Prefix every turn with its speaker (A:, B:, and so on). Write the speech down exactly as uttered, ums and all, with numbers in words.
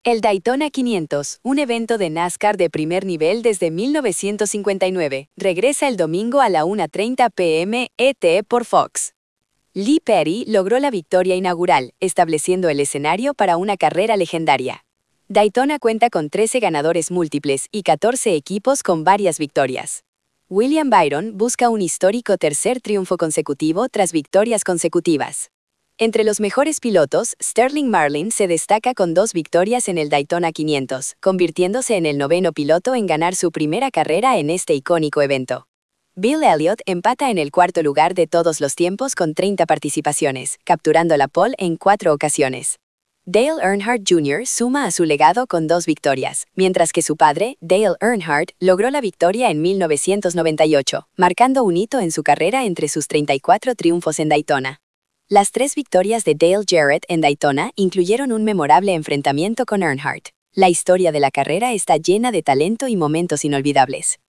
A: El Daytona quinientos, un evento de NASCAR de primer nivel desde mil novecientos cincuenta y nueve, regresa el domingo a la una treinta p m E T por Fox. Lee Petty logró la victoria inaugural, estableciendo el escenario para una carrera legendaria. Daytona cuenta con trece ganadores múltiples y catorce equipos con varias victorias. William Byron busca un histórico tercer triunfo consecutivo tras victorias consecutivas. Entre los mejores pilotos, Sterling Marlin se destaca con dos victorias en el Daytona quinientos, convirtiéndose en el noveno piloto en ganar su primera carrera en este icónico evento. Bill Elliott empata en el cuarto lugar de todos los tiempos con treinta participaciones, capturando la pole en cuatro ocasiones. Dale Earnhardt junior suma a su legado con dos victorias, mientras que su padre, Dale Earnhardt, logró la victoria en mil novecientos noventa y ocho, marcando un hito en su carrera entre sus treinta y cuatro triunfos en Daytona. Las tres victorias de Dale Jarrett en Daytona incluyeron un memorable enfrentamiento con Earnhardt. La historia de la carrera está llena de talento y momentos inolvidables.